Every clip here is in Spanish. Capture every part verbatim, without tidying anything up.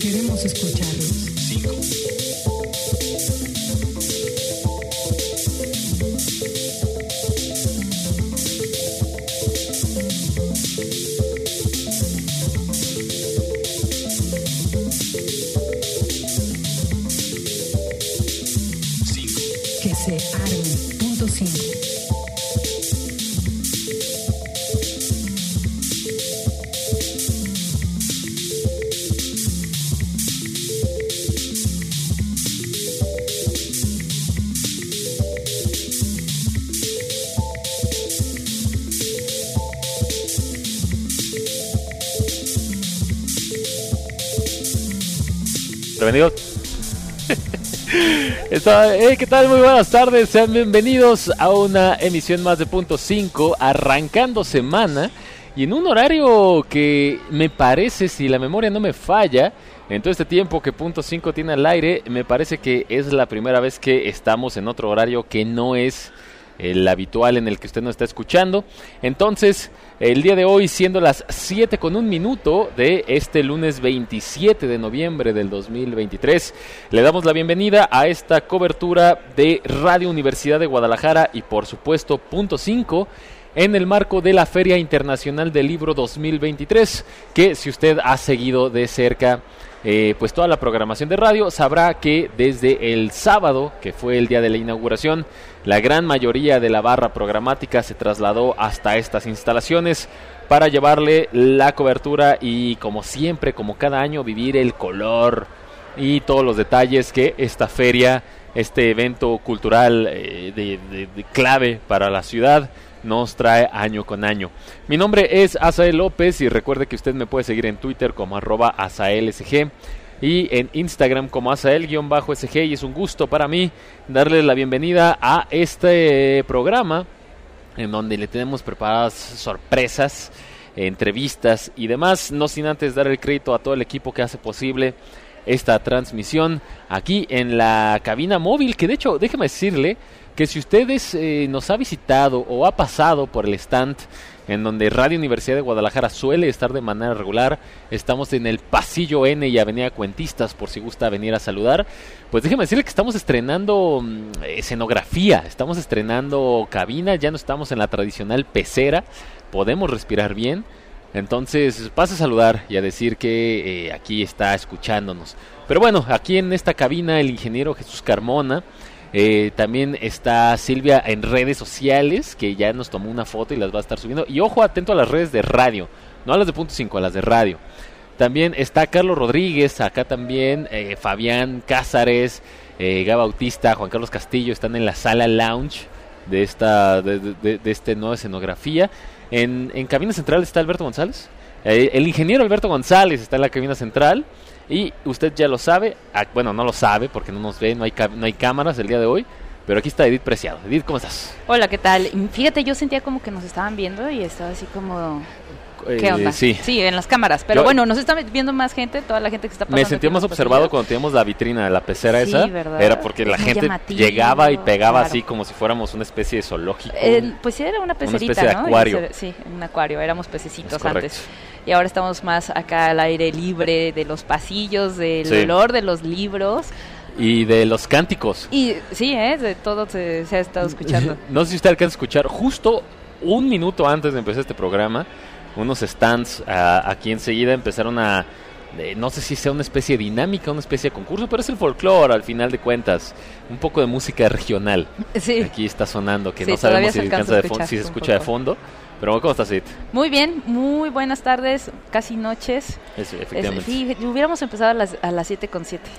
Queremos escucharlos. Cinco. Que se arme. Punto cinco. Bienvenidos. Está, eh, ¿qué tal? Muy buenas tardes. Sean bienvenidos a una emisión más de Punto cinco, arrancando semana y en un horario que me parece, si la memoria no me falla, en todo este tiempo que Punto cinco tiene al aire, me parece que es la primera vez que estamos en otro horario que no es el habitual en el que usted nos está escuchando. Entonces, el día de hoy, siendo las siete con un minuto de este lunes veintisiete de noviembre del dos mil veintitrés, le damos la bienvenida a esta cobertura de Radio Universidad de Guadalajara y por supuesto Punto cinco en el marco de la Feria Internacional del Libro dos mil veintitrés, que si usted ha seguido de cerca Eh, pues toda la programación de radio, sabrá que desde el sábado, que fue el día de la inauguración, la gran mayoría de la barra programática se trasladó hasta estas instalaciones para llevarle la cobertura y, como siempre, como cada año, vivir el color y todos los detalles que esta feria, este evento cultural eh, de, de, de clave para la ciudad, nos trae año con año. Mi nombre es Asael López y recuerde que usted me puede seguir en Twitter como arroba AsaelSG y en Instagram como Asael-S G, y es un gusto para mí darle la bienvenida a este programa en donde le tenemos preparadas sorpresas, entrevistas y demás, no sin antes dar el crédito a todo el equipo que hace posible esta transmisión aquí en la cabina móvil, que de hecho, déjeme decirle que si ustedes eh, nos ha visitado o ha pasado por el stand en donde Radio Universidad de Guadalajara suele estar de manera regular, estamos en el Pasillo N y Avenida Cuentistas, por si gusta venir a saludar, pues déjeme decirle que estamos estrenando mmm, escenografía, estamos estrenando cabina, ya no estamos en la tradicional pecera, podemos respirar bien. Entonces pasa a saludar y a decir que eh, aquí está escuchándonos. Pero bueno, aquí en esta cabina el ingeniero Jesús Carmona. Eh, también está Silvia en redes sociales, que ya nos tomó una foto y las va a estar subiendo. Y ojo, atento a las redes de radio, no a las de Punto cinco, a las de radio. También está Carlos Rodríguez, acá también eh, Fabián Cázares, eh, Gaba Bautista, Juan Carlos Castillo están en la sala lounge de esta de, de, de este nueva escenografía. En, en cabina central está Alberto González, eh, el ingeniero Alberto González está en la cabina central. Y usted ya lo sabe, ah, bueno, no lo sabe porque no nos ve, no hay, no hay cámaras el día de hoy, pero aquí está Edith Preciado. Edith, ¿cómo estás? Hola, ¿qué tal? Fíjate, yo sentía como que nos estaban viendo y estaba así como... ¿Qué onda? Eh, sí. sí, en las cámaras, pero yo, bueno, nos está viendo más gente, toda la gente que está pasando. Me sentí más observado pasillos. Cuando teníamos la vitrina de la pecera sí, esa, ¿verdad? Era porque la gente llamativo, llegaba y pegaba claro. así como si fuéramos una especie de zoológico. Eh, pues sí, era una pecerita, una especie de ¿no? acuario. Ser, sí, un acuario, éramos pececitos antes. Y ahora estamos más acá al aire libre de los pasillos, del sí. olor de los libros. Y de los cánticos. Y sí, ¿eh? De todo se, se ha estado escuchando. No sé si usted alcanza a escuchar, justo un minuto antes de empezar este programa, unos stands uh, aquí enseguida empezaron a, eh, no sé si sea una especie de dinámica, una especie de concurso, pero es el folclore al final de cuentas, un poco de música regional. Sí. Aquí está sonando, que sí, no sabemos se si, alcanza de fondo, si se escucha de fondo. Pero ¿cómo estás, Sid? Muy bien, muy buenas tardes, casi noches. Es, efectivamente. Es, sí, hubiéramos empezado a las, a las siete con siete.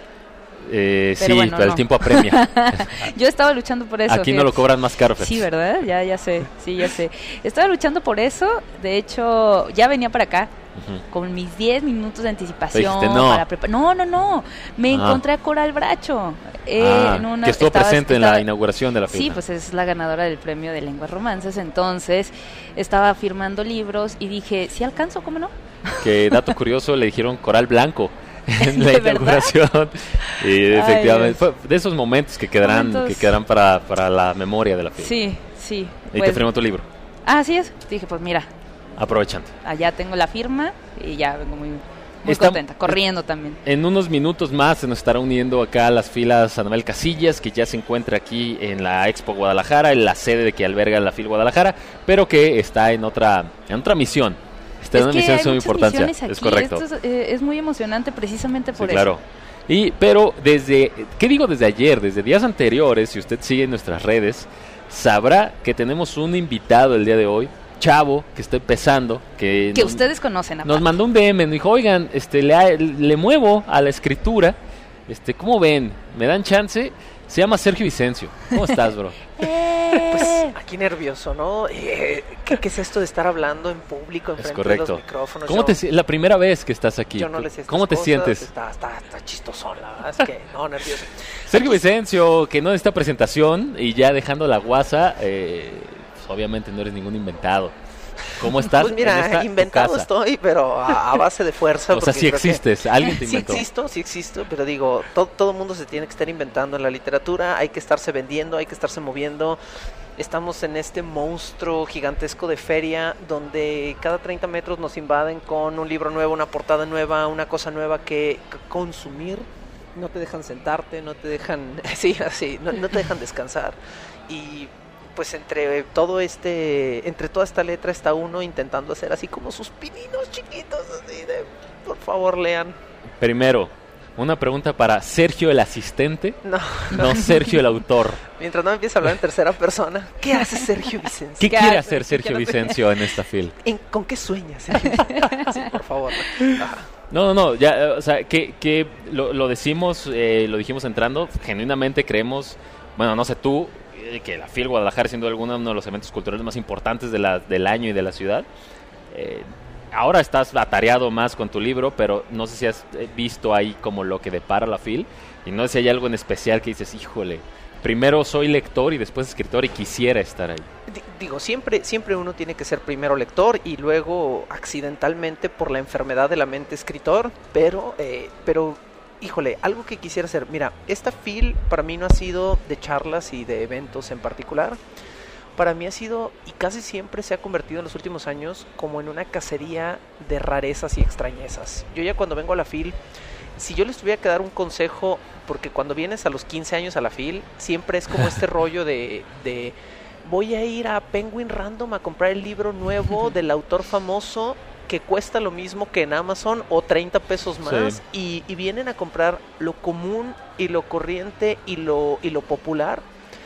Eh, pero sí, bueno, pero no. el tiempo apremia. Yo estaba luchando por eso. Aquí fíjate. No lo cobran más caro. Sí, ¿verdad? Ya, ya sé, sí, ya sé. Estaba luchando por eso, de hecho, ya venía para acá, uh-huh. con mis diez minutos de anticipación. Dijiste, no. Para prepa- no, no, no, me ah. encontré a Coral Bracho. Eh, ah, en una, que estuvo estaba, presente estaba, en la inauguración de la fiesta. Sí, pues es la ganadora del premio de lenguas romances, entonces estaba firmando libros y dije, ¿sí alcanzo, cómo no? Que dato curioso, le dijeron Coral Blanco en la inauguración. Y efectivamente, fue de esos momentos que quedarán momentos... que quedarán para, para la memoria de la fiesta. Sí, sí. Y pues, te firmó tu libro. Ah, así es. Dije, pues mira. Aprovechando. Allá tengo la firma y ya vengo muy Muy Está- contenta, corriendo también. En unos minutos más se nos estará uniendo acá a las filas Anabel Casillas, que ya se encuentra aquí en la Expo Guadalajara, en la sede que alberga la FIL Guadalajara, pero que está en otra en otra misión. Está en una que misión de hay suma muchas importancia. misiones aquí. Es correcto. Esto es, eh, es muy emocionante precisamente Sí, por claro. eso. Y, pero desde, ¿qué digo desde ayer? Desde días anteriores, si usted sigue en nuestras redes, sabrá que tenemos un invitado el día de hoy, chavo, que está empezando, que, Que nos, ustedes conocen. nos aparte. mandó un D M, nos dijo, oigan, este, le, le muevo a la escritura, este, ¿cómo ven? ¿Me dan chance? Se llama Sergio Vicencio. ¿Cómo estás, bro? Pues aquí nervioso, ¿no? Eh, ¿qué, ¿Qué es esto de estar hablando en público, Es enfrente de correcto. los micrófonos? ¿Cómo Yo- te si- la primera vez que estás aquí? Yo no les sé estas ¿Cómo te cosas, sientes? Está, está, está chistosón, la verdad es que no, nervioso. Sergio Vicencio, que no necesita presentación y ya dejando la guasa, eh, pues, obviamente no eres ningún inventado. ¿Cómo estás? Pues mira, en esta, tu inventado casa? estoy, pero a, a base de fuerza. O sea, porque sí creo que- existes, alguien te Sí inventó. existo, sí existo, pero digo, todo, todo mundo se tiene que estar inventando en la literatura, hay que estarse vendiendo, hay que estarse moviendo. Estamos en este monstruo gigantesco de feria donde cada treinta metros nos invaden con un libro nuevo, una portada nueva, una cosa nueva que, que consumir. No te dejan sentarte, no te dejan, sí, así, no, no te dejan descansar. Y pues entre todo este, entre toda esta letra está uno intentando hacer así como sus pininos chiquitos, así de, por favor lean. Primero, una pregunta para Sergio el asistente, No, no Sergio el autor. mientras no me empieces a hablar en tercera persona. ¿Qué hace Sergio Vicencio? ¿Qué ¿Qué quiere hace? hacer Sergio ¿Qué no sé? Vicencio en esta fil? ¿En- ¿Con qué sueñas, Sergio? Sí, por favor. Ajá. No, no, no, ya, eh, o sea, que, que lo, lo decimos, eh, lo dijimos entrando, genuinamente creemos, bueno, no sé tú, eh, que la FIL Guadalajara, siendo alguno uno de los eventos culturales más importantes de la, del año y de la ciudad, eh, ahora estás atareado más con tu libro, pero no sé si has eh, visto ahí como lo que depara la FIL, y no sé si hay algo en especial que dices, híjole, primero soy lector y después escritor y quisiera estar ahí. Di- Digo, siempre, siempre uno tiene que ser primero lector y luego accidentalmente por la enfermedad de la mente escritor, pero, eh, pero, híjole, algo que quisiera hacer. Mira, esta FIL para mí no ha sido de charlas y de eventos en particular. Para mí ha sido, y casi siempre se ha convertido en los últimos años, como en una cacería de rarezas y extrañezas. Yo ya cuando vengo a la FIL, si yo les tuviera que dar un consejo, porque cuando vienes a los quince años a la FIL, siempre es como este rollo de, de voy a ir a Penguin Random a comprar el libro nuevo del autor famoso que cuesta lo mismo que en Amazon o treinta pesos más, Sí. y, y vienen a comprar lo común y lo corriente y lo, y lo popular.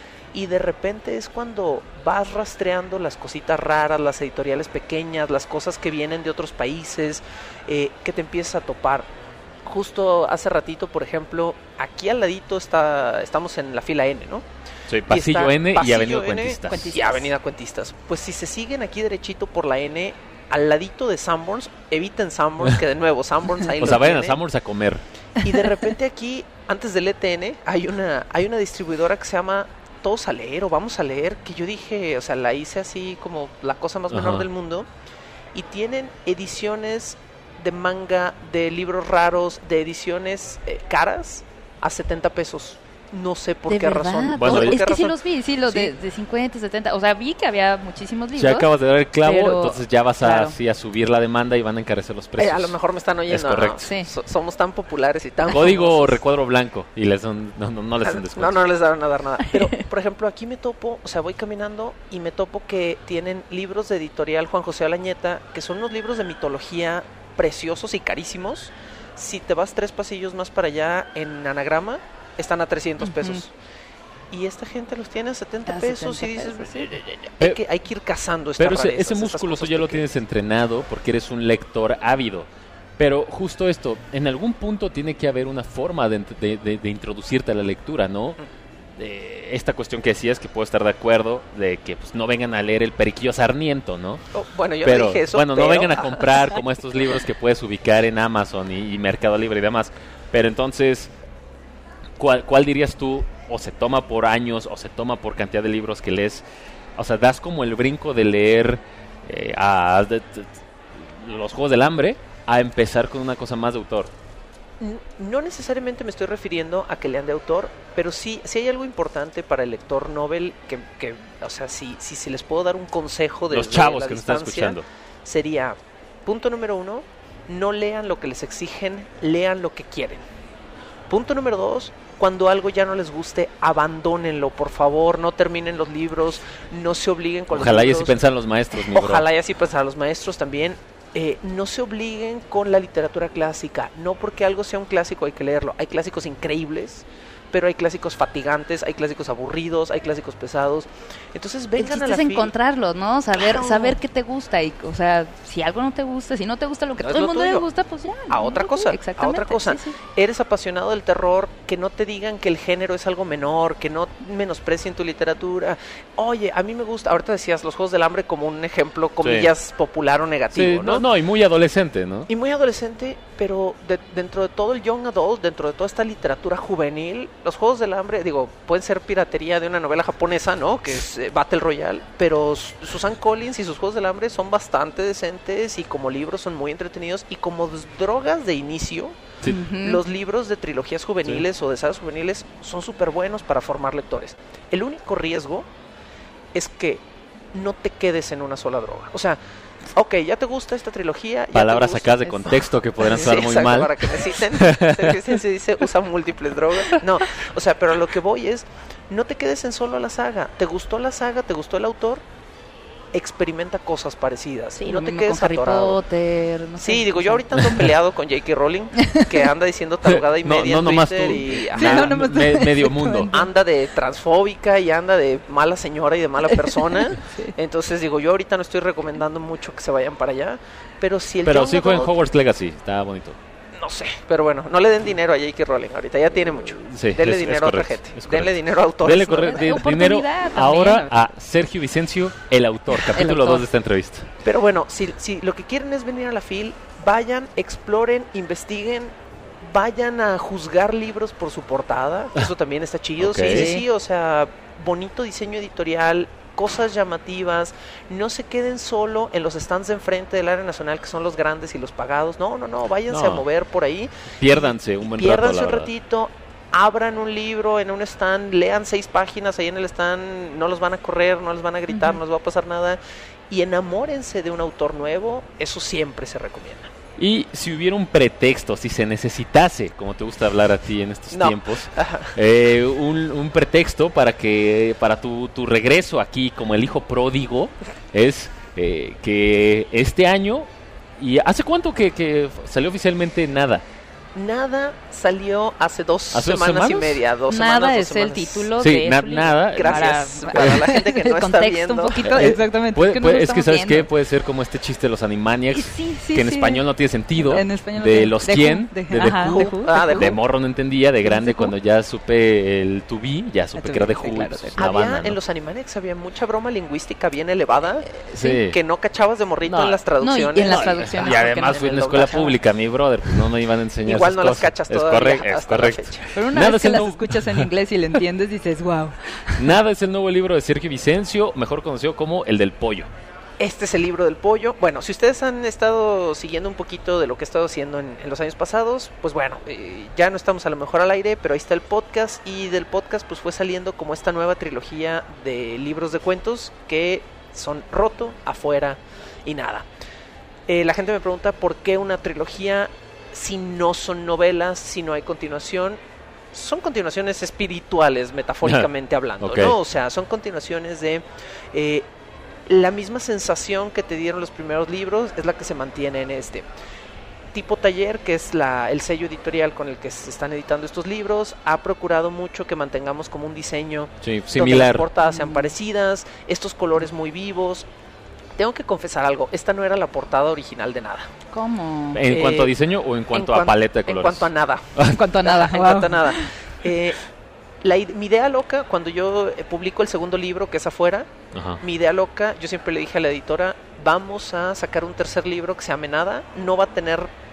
Y de repente es cuando vas rastreando las cositas raras, las editoriales pequeñas, las cosas que vienen de otros países, eh, que te empiezas a topar. Justo hace ratito, por ejemplo, aquí al ladito está, estamos en la fila N, ¿no? Soy Y Pasillo está N y Pasillo Avenida N, Cuentistas. Cuentistas. Y Avenida Cuentistas. Pues si se siguen aquí derechito por la N, al ladito de Sanborns, eviten Sanborns, que de nuevo, Sanborns ahí O lo sea, vayan a tiene. Sanborns a comer. Y de repente aquí, antes del E T N, hay una, hay una distribuidora que se llama Todos a Leer o Vamos a Leer, que yo dije, o sea, la hice así como la cosa más menor Ajá. del mundo. Y tienen ediciones de manga, de libros raros, de ediciones eh, caras, a setenta pesos. No sé por ¿De qué verdad? razón. Bueno, no sé el- por es qué que sí razón. los vi, sí, los Sí. de, de cincuenta, setenta. O sea, vi que había muchísimos Si libros. acabas de dar el clavo, pero- entonces ya vas a, claro. así, a subir la demanda y van a encarecer los Eh, precios. a lo mejor me están oyendo. Es correcto. ¿no? Sí. So- somos tan populares y tan Código famosos. recuadro blanco y les dan- no, no, no les dan No, descuento. no les van a dar nada. Pero, por ejemplo, aquí me topo, o sea, voy caminando y me topo que tienen libros de editorial Juan José Alañeta, que son unos libros de mitología preciosos y carísimos. Si te vas tres pasillos más para allá en Anagrama, están a trescientos Ujú. pesos. Y esta gente los tiene a setenta A pesos y setenta dices, pesos, sí. hay, Pero- que, hay que ir cazando estas Pero ese, rarezas, ese estas músculo cosas ya lo pequeñas. tienes entrenado porque eres un lector ávido. Pero justo esto, en algún punto tiene que haber una forma de, de- de- de introducirte a la lectura, ¿no? Eh, esta cuestión que decías, que puedo estar de acuerdo, de que pues, no vengan a leer el Periquillo Sarniento, ¿no? Oh, bueno, yo pero, no dije eso, bueno, pero- no vengan a comprar como estos libros que puedes ubicar en Amazon y, y Mercado Libre y demás. Pero entonces, ¿cuál, ¿cuál dirías tú? O se toma por años, o se toma por cantidad de libros que lees. O sea, das como el brinco de leer eh, a, de- de- los Juegos del Hambre a empezar con una cosa más de autor. N- No necesariamente me estoy refiriendo a que lean de autor, pero sí, sí hay algo importante para el lector novel que, que o sea, si, si, si les puedo dar un consejo de Los chavos que nos están escuchando. sería, punto número uno, no lean lo que les exigen, lean lo que quieren. Punto número dos, cuando algo ya no les guste, abandónenlo, por favor, no terminen los libros, no se obliguen con Ojalá los y libros. así pensan los maestros, mi bro. Ojalá y así pensan los maestros también. Eh, no se obliguen con la literatura clásica, no porque algo sea un clásico hay que leerlo. Hay clásicos increíbles, pero hay clásicos fatigantes, hay clásicos aburridos, hay clásicos pesados. Entonces El vengan chiste a la es fil. encontrarlos, ¿no? Saber Claro. saber qué te gusta. Y, o sea, si algo no te gusta, si no te gusta lo que No todo es el lo mundo le tuyo. gusta, pues ya. A no otra lo cosa, tuyo. a Exactamente, otra cosa. sí, sí. Eres apasionado del terror, que no te digan que el género es algo menor, que no menosprecien tu literatura. Oye, a mí me gusta, ahorita decías los Juegos del Hambre como un ejemplo, comillas, popular o negativo, Sí, ¿no? no, no, y muy adolescente, ¿no? Y muy adolescente, pero de- dentro de todo el young adult, dentro de toda esta literatura juvenil, los Juegos del Hambre, digo, pueden ser piratería de una novela japonesa, ¿no? Que es eh, Battle Royale, pero Su- Susan Collins y sus Juegos del Hambre son bastante decentes y como libros son muy entretenidos y como d- drogas de inicio, Sí. Ujú. los libros de trilogías juveniles o de sagas juveniles son súper buenos para formar lectores. El único riesgo es que no te quedes en una sola droga. O sea, ok, ya te gusta esta trilogía. ya te Palabras gusta sacadas de esto. contexto que podrían Sí, sonar muy exacto, mal. para que necesiten. Se, se dice usa múltiples drogas. No, o sea, pero a lo que voy es, no te quedes en solo la saga. ¿Te gustó la saga? ¿Te gustó el autor? Experimenta cosas parecidas. Sí, y lo no te mismo quedes con Harry atorado. Potter. No sé, Sí, digo, o yo sea. ahorita ando peleado con J K. Rowling, que anda diciendo tarugada y No, media no en nomás Twitter tú. y Sí, ajá, no nomás tú. me- medio mundo. Exactamente. anda de transfóbica y anda de mala señora y de mala persona. Sí. Entonces digo, yo ahorita no estoy recomendando mucho que se vayan para allá, pero si el Pero young sí fue en adult- Hogwarts Legacy, está bonito. no sé, pero bueno, no le den dinero a J K. Rowling ahorita, ya tiene mucho. Sí, Denle es- es dinero a otra correcto, gente. es correcto. Denle dinero a autores. Dele ¿no? corre- di- Oportunidad dinero también. ahora a Sergio Vicencio, el autor, capítulo autor. dos de esta entrevista. Pero bueno, si, si lo que quieren es venir a la FIL, vayan, exploren, investiguen, vayan a juzgar libros por su portada, eso también está chido. Ok. Sí, sí, sí, o sea, bonito diseño editorial, cosas llamativas, no se queden solo en los stands de enfrente del área nacional que son los grandes y los pagados, no, no, no, váyanse No. a mover por ahí. Piérdanse un buen rato, Piérdanse la un verdad. ratito, abran un libro en un stand, lean seis páginas ahí en el stand, no los van a correr, no les van a gritar, Ujú. no les va a pasar nada. Y enamórense de un autor nuevo, eso siempre se recomienda. Y si hubiera un pretexto, si se necesitase, como te gusta hablar a ti en estos No. tiempos, eh, un, un pretexto para que para tu, tu regreso aquí como el hijo pródigo es eh, que este año, ¿y hace cuánto que, que salió oficialmente nada? Nada salió hace dos ¿Hace dos semanas, y semanas? media, dos Nada semanas, dos es el semanas. título Sí, de na- su libro. nada. Gracias Para- para la gente que no está contexto viendo. un poquito, Eh, exactamente. Puede- es que no puede- lo es que estamos sabes viendo. qué, puede ser como este chiste de los Animaniacs, Sí, sí, que en sí. español no tiene sentido, En español no de tiene- los de quién, Who, de- de, The ajá, Who. de Who, Ah, de De Who. morro no entendía, de grande The Who. cuando ya supe el to be, ya supe To que era be, de sí, Who, claro, pues, de una Había, banda, ¿no? en los Animaniacs había mucha broma lingüística bien elevada, Sí. que no cachabas de morrito No. en las No, traducciones. y en las No, traducciones, y porque además no fui en en el la escuela doblaje. pública, mi brother, pues no me iban a enseñar Igual esas no las cosas. cachas Es todavía correcto, es hasta la correcto. fecha. Pero una Nada vez es que el las nuevo- escuchas en inglés y le entiendes, dices, wow. Nada es el nuevo libro de Sergio Vicencio, mejor conocido como El del Pollo. Este es el libro del pollo. Bueno, si ustedes han estado siguiendo un poquito de lo que he estado haciendo en, en los años pasados, pues bueno, eh, ya no estamos a lo mejor al aire, pero ahí está el podcast, y del podcast pues fue saliendo como esta nueva trilogía de libros de cuentos que son Roto, Afuera y Nada. Eh, la gente me pregunta por qué una trilogía si no son novelas, si no hay continuación. Son continuaciones espirituales, metafóricamente hablando, Ok. ¿no? O sea, son continuaciones de... eh, la misma sensación que te dieron los primeros libros es la que se mantiene en este. Tipo Taller, que es la, el sello editorial con el que se están editando estos libros, ha procurado mucho que mantengamos como un diseño Sí, donde las similar. portadas sean Mm. parecidas, estos colores muy vivos. Tengo que confesar algo, esta no era la portada original de Nada. ¿Cómo? ¿En Eh, cuanto a diseño o en cuanto En a cuan- paleta de En colores? cuanto a nada. En cuanto a nada. En wow. cuanto a nada. Eh, la ide- mi idea loca, cuando yo eh, publico el segundo libro, que es Afuera, Ajá. mi idea loca, yo siempre le dije a la editora, vamos a sacar un tercer libro que se llame Nada, no va a tener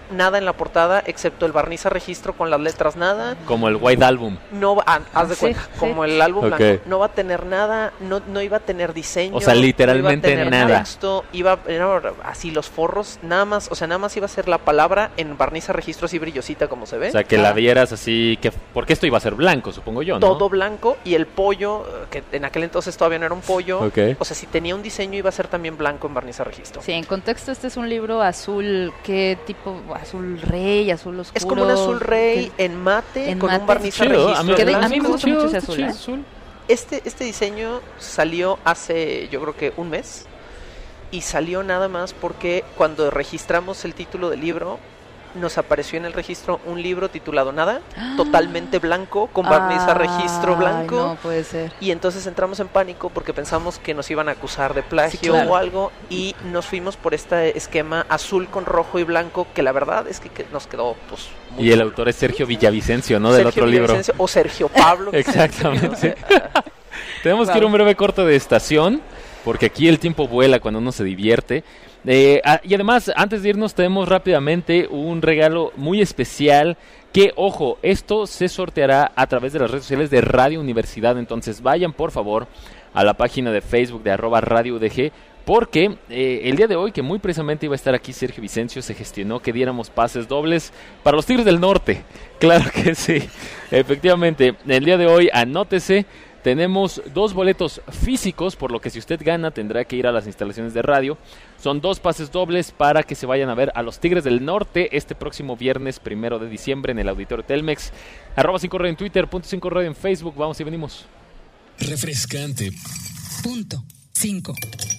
nada en la portada excepto el barniz a registro con las letras nada. Como el White Album. No va, ah, haz de Sí, cuenta, sí. como el álbum Ok. blanco. No va a tener nada, no, no iba a tener diseño. O sea, literalmente no iba a tener nada. texto, iba era así los forros, nada más, o sea, nada más iba a ser la palabra en barniz a registro así brillosita como se ve. O sea, que la vieras así, que porque esto iba a ser blanco, supongo yo, ¿no? Todo blanco y el pollo, que en aquel entonces todavía no era un pollo. Ok. O sea, si tenía un diseño iba a ser también blanco en barniz a registro. Sí, en contexto este es un libro azul, ¿qué tipo? Azul rey, azul oscuro. Es como un azul rey ¿qué? en mate En con mate. un barniz a Chido, registro. a mí, Que de- a a mí me gusta mucho ese azul, chido, ¿eh? azul. Este, este diseño salió hace, yo creo que un mes. Y salió nada más porque cuando registramos el título del libro, nos apareció en el registro un libro titulado Nada, totalmente blanco, con barniz a registro Ay, blanco. no puede ser. Y entonces entramos en pánico porque pensamos que nos iban a acusar de plagio Sí, claro. o algo. Y nos fuimos por este esquema azul con rojo y blanco, que la verdad es que, que nos quedó pues muy Y el cool. autor es Sergio Villavicencio, ¿no? Del Sergio otro libro. Villavicencio o Sergio Pablo. Exactamente. Tenemos que ir a un Wow. breve corte de estación, porque aquí el tiempo vuela cuando uno se divierte. Eh, ah, y además, antes de irnos, tenemos rápidamente un regalo muy especial. Que, ojo, esto se sorteará a través de las redes sociales de Radio Universidad. Entonces, vayan por favor a la página de Facebook de arroba Radio U D G. Porque eh, el día de hoy, que muy precisamente iba a estar aquí Sergio Vicencio, se gestionó que diéramos pases dobles para los Tigres del Norte. Claro que sí, efectivamente. El día de hoy, anótese. Tenemos dos boletos físicos, por lo que si usted gana tendrá que ir a las instalaciones de radio. Son dos pases dobles para que se vayan a ver a los Tigres del Norte este próximo viernes primero de diciembre en el Auditorio Telmex. Arroba cinco radio en Twitter, punto cinco radio en Facebook. Vamos y venimos. Refrescante. Punto cinco.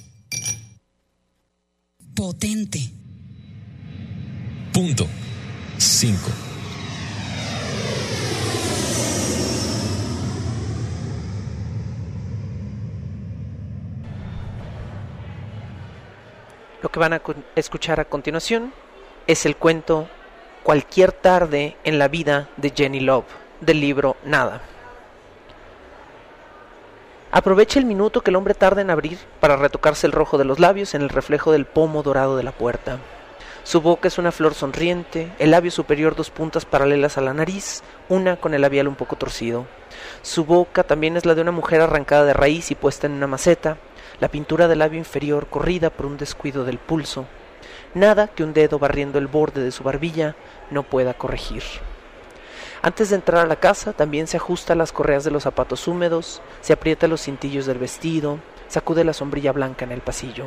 Potente. Punto cinco. Lo que van a cu- escuchar a continuación es el cuento Cualquier tarde en la vida de Jenny Love, del libro Nada. Aprovecha el minuto que el hombre tarda en abrir para retocarse el rojo de los labios en el reflejo del pomo dorado de la puerta. Su boca es una flor sonriente, el labio superior dos puntas paralelas a la nariz, una con el labial un poco torcido. Su boca también es la de una mujer arrancada de raíz y puesta en una maceta, la pintura del labio inferior corrida por un descuido del pulso. Nada que un dedo barriendo el borde de su barbilla no pueda corregir. Antes de entrar a la casa, también se ajusta las correas de los zapatos húmedos, se aprieta los cintillos del vestido, sacude la sombrilla blanca en el pasillo.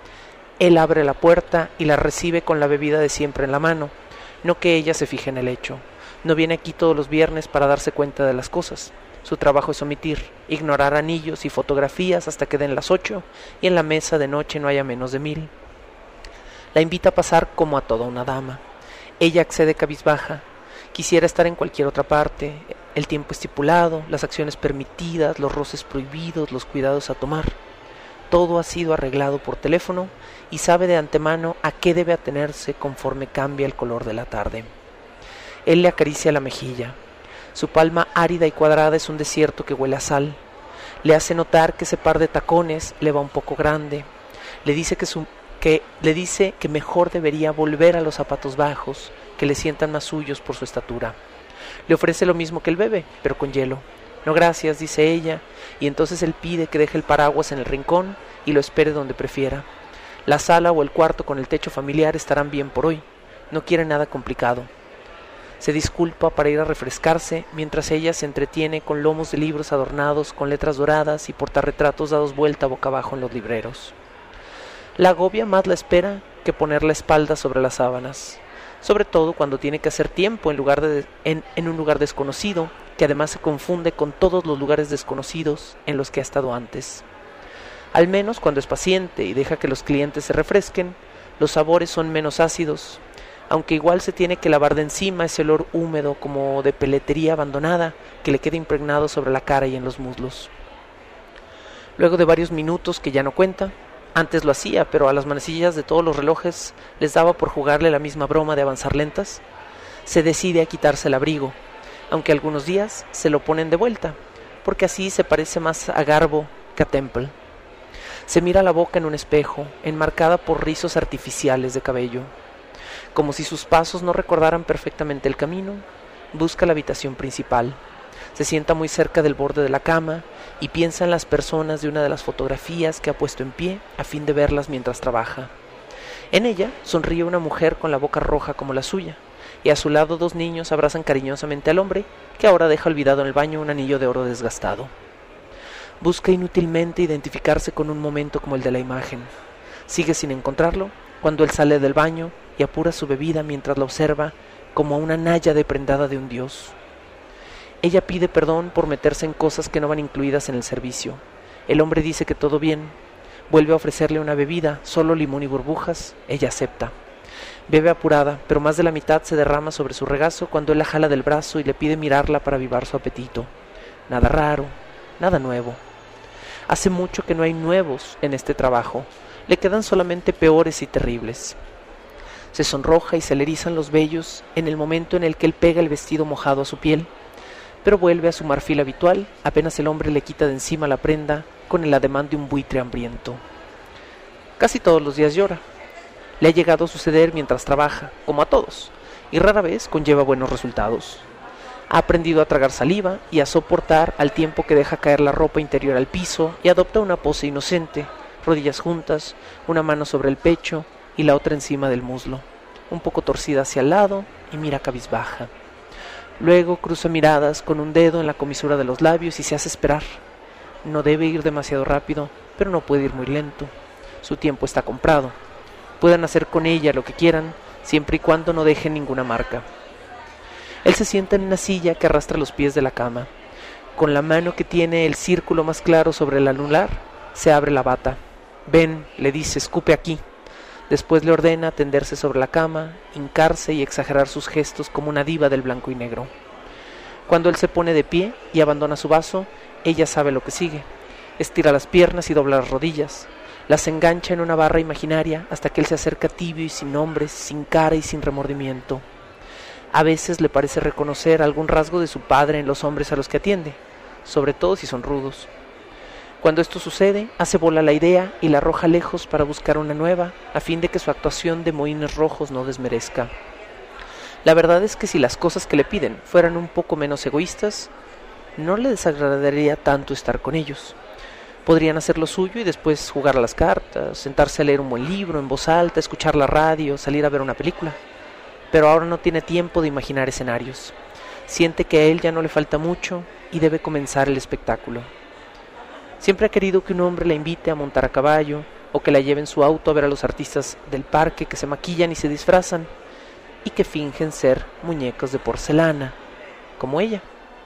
Él abre la puerta y la recibe con la bebida de siempre en la mano, no que ella se fije en el hecho. No viene aquí todos los viernes para darse cuenta de las cosas. Su trabajo es omitir, ignorar anillos y fotografías hasta que den las ocho y en la mesa de noche no haya menos de mil. La invita a pasar como a toda una dama. Ella accede cabizbaja. Quisiera estar en cualquier otra parte, el tiempo estipulado, las acciones permitidas, los roces prohibidos, los cuidados a tomar. Todo ha sido arreglado por teléfono y sabe de antemano a qué debe atenerse conforme cambia el color de la tarde. Él le acaricia la mejilla. Su palma árida y cuadrada es un desierto que huele a sal. Le hace notar que ese par de tacones le va un poco grande. Le dice que, su, que, le dice que mejor debería volver a los zapatos bajos, que le sientan más suyos por su estatura. Le ofrece lo mismo que el bebé, pero con hielo. No gracias, dice ella, y entonces él pide que deje el paraguas en el rincón y lo espere donde prefiera. La sala o el cuarto con el techo familiar estarán bien por hoy. No quiere nada complicado. Se disculpa para ir a refrescarse mientras ella se entretiene con lomos de libros adornados con letras doradas y portarretratos dados vuelta boca abajo en los libreros. La agobia más la espera que poner la espalda sobre las sábanas, sobre todo cuando tiene que hacer tiempo en, lugar de, en, en un lugar desconocido, que además se confunde con todos los lugares desconocidos en los que ha estado antes. Al menos cuando es paciente y deja que los clientes se refresquen, los sabores son menos ácidos, aunque igual se tiene que lavar de encima ese olor húmedo como de peletería abandonada que le queda impregnado sobre la cara y en los muslos. Luego de varios minutos que ya no cuenta, antes lo hacía, pero a las manecillas de todos los relojes les daba por jugarle la misma broma de avanzar lentas, se decide a quitarse el abrigo, aunque algunos días se lo ponen de vuelta, porque así se parece más a Garbo que a Temple. Se mira la boca en un espejo, enmarcada por rizos artificiales de cabello. Como si sus pasos no recordaran perfectamente el camino, busca la habitación principal. Se sienta muy cerca del borde de la cama y piensa en las personas de una de las fotografías que ha puesto en pie a fin de verlas mientras trabaja. En ella sonríe una mujer con la boca roja como la suya, y a su lado dos niños abrazan cariñosamente al hombre, que ahora deja olvidado en el baño un anillo de oro desgastado. Busca inútilmente identificarse con un momento como el de la imagen. Sigue sin encontrarlo cuando él sale del baño y apura su bebida mientras la observa como a una náyade prendada de un dios. Ella pide perdón por meterse en cosas que no van incluidas en el servicio. El hombre dice que todo bien. Vuelve a ofrecerle una bebida, solo limón y burbujas. Ella acepta. Bebe apurada, pero más de la mitad se derrama sobre su regazo cuando él la jala del brazo y le pide mirarla para avivar su apetito. Nada raro, nada nuevo. Hace mucho que no hay nuevos en este trabajo. Le quedan solamente peores y terribles. Se sonroja y se le erizan los vellos en el momento en el que él pega el vestido mojado a su piel, pero vuelve a su marfil habitual apenas el hombre le quita de encima la prenda con el ademán de un buitre hambriento. Casi todos los días llora. Le ha llegado a suceder mientras trabaja, como a todos, y rara vez conlleva buenos resultados. Ha aprendido a tragar saliva y a soportar al tiempo que deja caer la ropa interior al piso y adopta una pose inocente, rodillas juntas, una mano sobre el pecho y la otra encima del muslo, un poco torcida hacia el lado y mira cabizbaja. Luego cruza miradas con un dedo en la comisura de los labios y se hace esperar. No debe ir demasiado rápido, pero no puede ir muy lento. Su tiempo está comprado. Pueden hacer con ella lo que quieran, siempre y cuando no dejen ninguna marca. Él se sienta en una silla que arrastra los pies de la cama. Con la mano que tiene el círculo más claro sobre el anular, se abre la bata. Ven, le dice, escupe aquí. Después le ordena tenderse sobre la cama, hincarse y exagerar sus gestos como una diva del blanco y negro. Cuando él se pone de pie y abandona su vaso, ella sabe lo que sigue. Estira las piernas y dobla las rodillas. Las engancha en una barra imaginaria hasta que él se acerca tibio y sin nombres, sin cara y sin remordimiento. A veces le parece reconocer algún rasgo de su padre en los hombres a los que atiende, sobre todo si son rudos. Cuando esto sucede, hace bola la idea y la arroja lejos para buscar una nueva, a fin de que su actuación de mohines rojos no desmerezca. La verdad es que si las cosas que le piden fueran un poco menos egoístas, no le desagradaría tanto estar con ellos. Podrían hacer lo suyo y después jugar a las cartas, sentarse a leer un buen libro en voz alta, escuchar la radio, salir a ver una película. Pero ahora no tiene tiempo de imaginar escenarios. Siente que a él ya no le falta mucho y debe comenzar el espectáculo. Siempre ha querido que un hombre la invite a montar a caballo o que la lleve en su auto a ver a los artistas del parque que se maquillan y se disfrazan y que fingen ser muñecos de porcelana, como ella.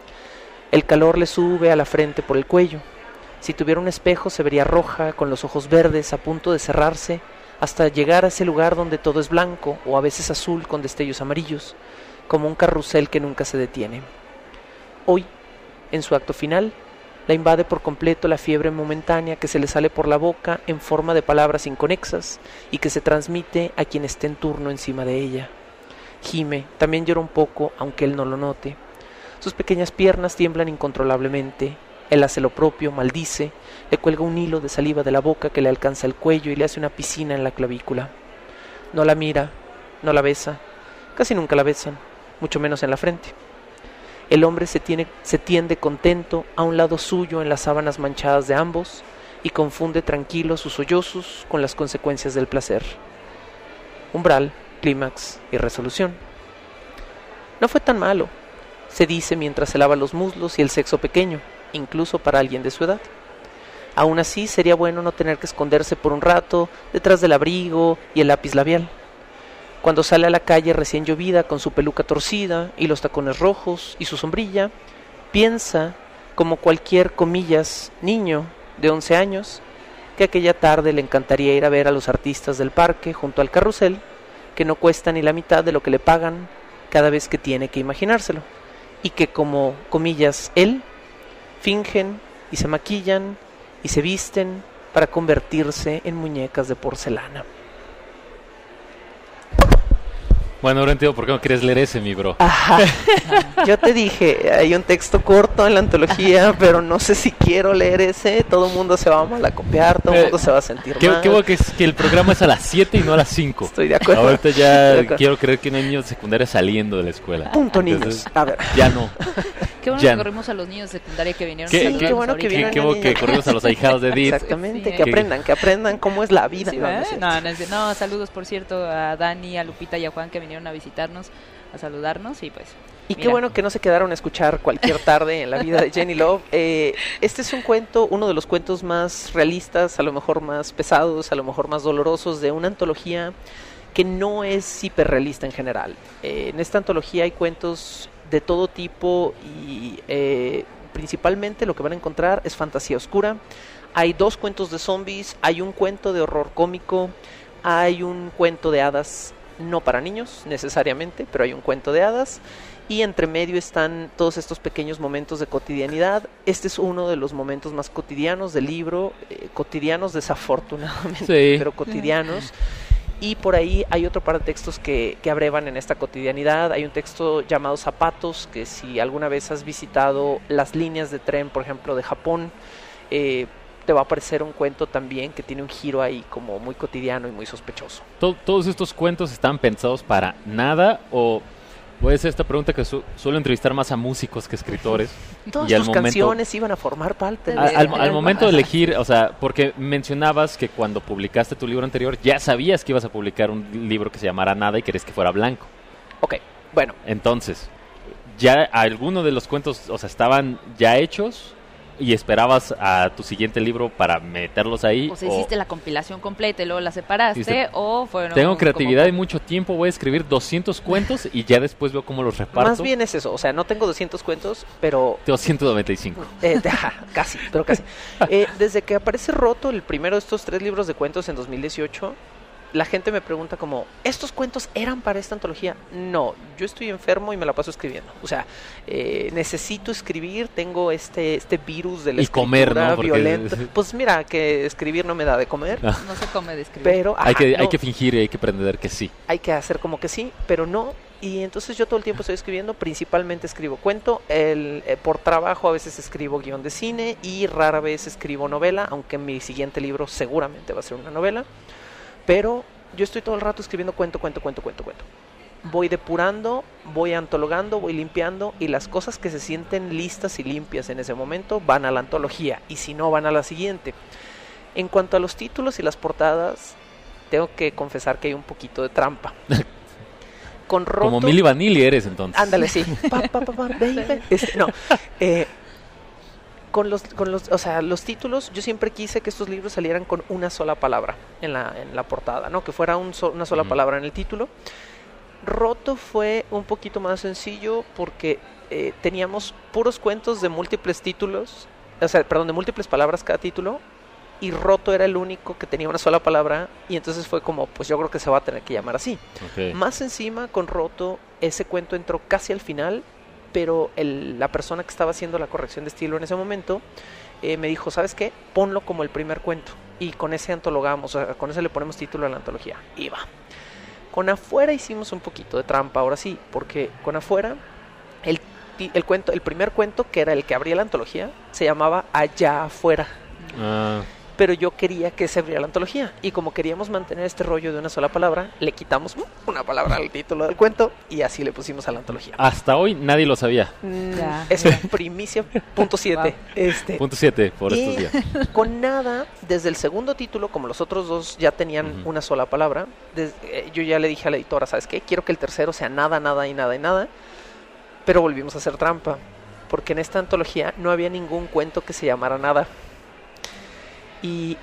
El calor le sube a la frente por el cuello. Si tuviera un espejo se vería roja, con los ojos verdes a punto de cerrarse, hasta llegar a ese lugar donde todo es blanco o a veces azul con destellos amarillos, como un carrusel que nunca se detiene. Hoy, en su acto final, la invade por completo la fiebre momentánea que se le sale por la boca en forma de palabras inconexas y que se transmite a quien esté en turno encima de ella. Gime, también llora un poco, aunque él no lo note. Sus pequeñas piernas tiemblan incontrolablemente. Él hace lo propio, maldice, le cuelga un hilo de saliva de la boca que le alcanza el cuello y le hace una piscina en la clavícula. No la mira, no la besa, casi nunca la besan, mucho menos en la frente. El hombre se, tiene, se tiende contento a un lado suyo en las sábanas manchadas de ambos y confunde tranquilo sus sollozos con las consecuencias del placer. Umbral, clímax y resolución. No fue tan malo, se dice mientras se lava los muslos y el sexo pequeño, incluso para alguien de su edad. Aún así, sería bueno no tener que esconderse por un rato detrás del abrigo y el lápiz labial. Cuando sale a la calle recién llovida con su peluca torcida y los tacones rojos y su sombrilla, piensa, como cualquier, comillas, niño de once años, que aquella tarde le encantaría ir a ver a los artistas del parque junto al carrusel, que no cuesta ni la mitad de lo que le pagan cada vez que tiene que imaginárselo, y que como, comillas, él, fingen y se maquillan y se visten para convertirse en muñecas de porcelana. Bueno, ahora entiendo por qué no quieres leer ese, mi bro. Ajá. Yo te dije, hay un texto corto en la antología, pero no sé si quiero leer ese. Todo el mundo se va a malacopiar, todo el mundo eh, se va a sentir qué, mal. Qué bueno que, es, que el programa es a las siete y no a las cinco. Estoy de acuerdo. Ahorita ya quiero creer que no hay niños de secundaria saliendo de la escuela. Punto, niños. A ver. Ya no. Qué bueno ya que no. corrimos a los niños de secundaria que vinieron. Sí, a qué bueno que vinieron. Qué bueno que corrimos a los ahijados de Edith. Exactamente, sí, que eh. aprendan, que aprendan cómo es la vida. Sí, no, no, no, no, no, no, saludos por cierto a Dani, a Lupita y a Juan que vinieron a visitarnos, a saludarnos y pues... Y mira. qué bueno que no se quedaron a escuchar cualquier tarde en la vida de Jenny Love. Eh, este es un cuento, uno de los cuentos más realistas, a lo mejor más pesados, a lo mejor más dolorosos de una antología que no es hiperrealista en general. Eh, en esta antología hay cuentos de todo tipo y eh, principalmente lo que van a encontrar es fantasía oscura. Hay dos cuentos de zombies, hay un cuento de horror cómico, hay un cuento de hadas, no para niños necesariamente, pero hay un cuento de hadas. Y entre medio están todos estos pequeños momentos de cotidianidad. Este es uno de los momentos más cotidianos del libro, eh, cotidianos desafortunadamente, sí. pero cotidianos. Y por ahí hay otro par de textos que, que abrevan en esta cotidianidad. Hay un texto llamado Zapatos, que si alguna vez has visitado las líneas de tren, por ejemplo, de Japón, eh, te va a aparecer un cuento también que tiene un giro ahí como muy cotidiano y muy sospechoso. ¿Tod- ¿Todos estos cuentos están pensados para nada o...? Puede ser esta pregunta que su suelo entrevistar más a músicos que escritores. Todas y tus momento, canciones iban a formar parte de... Al, al, al momento de elegir, o sea, porque mencionabas que cuando publicaste tu libro anterior ya sabías que ibas a publicar un libro que se llamara Nada y querías que fuera blanco. Ok, bueno. Entonces, ¿ya algunos de los cuentos, o sea, estaban ya hechos y esperabas a tu siguiente libro para meterlos ahí? O sea, o hiciste la compilación completa y luego la separaste, Hiciste, o fueron... tengo creatividad como... y mucho tiempo, voy a escribir doscientos cuentos y ya después veo cómo los reparto. Más bien es eso, o sea, no tengo doscientos cuentos, pero... Tengo ciento noventa y cinco. Eh, ja, casi, pero casi. Eh, desde que aparece Roto, el primero de estos tres libros de cuentos en dos mil dieciocho... la gente me pregunta como, ¿estos cuentos eran para esta antología? No, yo estoy enfermo y me la paso escribiendo. O sea, eh, necesito escribir, tengo este este virus de la y comer, ¿no? Porque... violenta. Pues mira, que escribir no me da de comer. No, no se come de escribir. Pero, ajá, hay, que, no, hay que fingir y hay que pretender que sí. Hay que hacer como que sí, pero no. Y entonces yo todo el tiempo estoy escribiendo, principalmente escribo cuento, el, eh, por trabajo a veces escribo guión de cine y rara vez escribo novela, aunque mi siguiente libro seguramente va a ser una novela. Pero yo estoy todo el rato escribiendo cuento, cuento, cuento, cuento, cuento. Voy depurando, voy antologando, voy limpiando y las cosas que se sienten listas y limpias en ese momento van a la antología y si no van a la siguiente. En cuanto a los títulos y las portadas, tengo que confesar que hay un poquito de trampa. Con Roto, como Milli Vanilli eres entonces. Ándale, sí. Pa, pa, pa, pa, baby. Este, no. Eh, Con los, con los, o sea, los títulos, yo siempre quise que estos libros salieran con una sola palabra en la, en la portada, ¿no? Que fuera un so, una sola uh-huh. palabra en el título. Roto fue un poquito más sencillo porque eh, teníamos puros cuentos de múltiples títulos, o sea, perdón, de múltiples palabras cada título, y Roto era el único que tenía una sola palabra, y entonces fue como, pues yo creo que se va a tener que llamar así. Okay. Más encima, con Roto, ese cuento entró casi al final, pero el, la persona que estaba haciendo la corrección de estilo en ese momento eh, me dijo, ¿sabes qué? Ponlo como el primer cuento y con ese antologamos, o sea, con ese le ponemos título a la antología. Y va. Con Afuera hicimos un poquito de trampa, ahora sí, porque con Afuera el, el, cuento, el primer cuento, que era el que abría la antología, se llamaba Allá Afuera. Ah. Pero yo quería que se abriera la antología y como queríamos mantener este rollo de una sola palabra, le quitamos una palabra al título del cuento y así le pusimos a la antología. Hasta hoy nadie lo sabía. Mm, es primicia punto siete. Wow. Este, punto siete por y estos días. Con Nada, desde el segundo título, como los otros dos ya tenían uh-huh. una sola palabra, desde, eh, yo ya le dije a la editora, ¿sabes qué? Quiero que el tercero sea Nada, Nada y Nada y Nada, pero volvimos a hacer trampa, porque en esta antología no había ningún cuento que se llamara Nada. Y